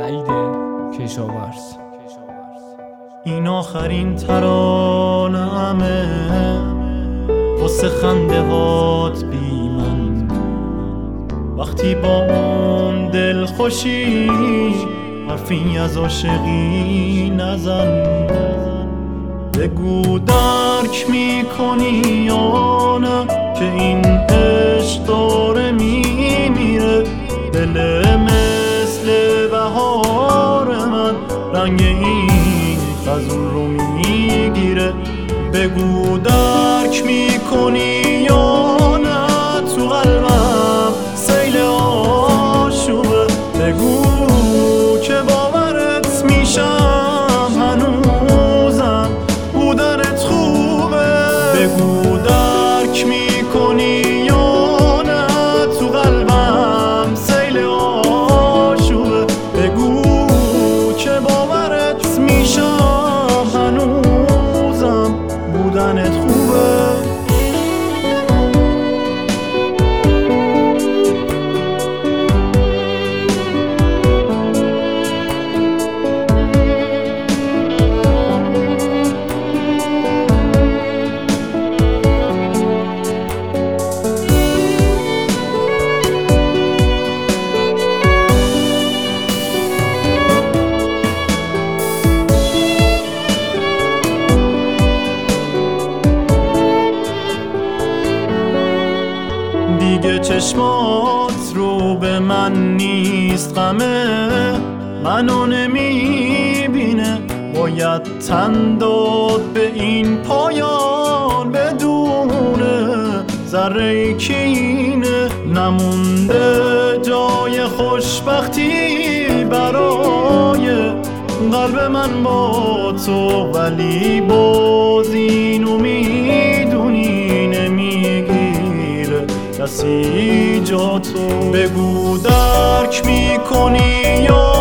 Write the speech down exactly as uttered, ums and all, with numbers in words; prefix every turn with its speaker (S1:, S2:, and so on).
S1: سعید کشاورز.
S2: این آخرین ترانه‌امه واسه خنده هات بی من، وقتی با اون دل خوشی حرفی از عاشقی نزن. بگو درک میکنی یا نه که این عشق داره میمیره. دل مثل بهار من رنگ این خزون رو میگیره. بگو درک میکنی یا نه تو قلبم سیل آشوبه. بگو که باورت میشم هنوزم بودنت خوبه. بگو درک میکنی یا نه تو قلبم سیل آشوبه. بگو که باورت میشم هنوزم بودنت خوبه. دیگه چشمات رو به من نیست غمه، منو نمیبینه. باید تن داد به این پایان بدونه ذره کینه. نمونده جای خوشبختی برای قلب من با تو، ولی باز اینو میدونی نمیگیره کسی جا تو. بگو درک میکنی یا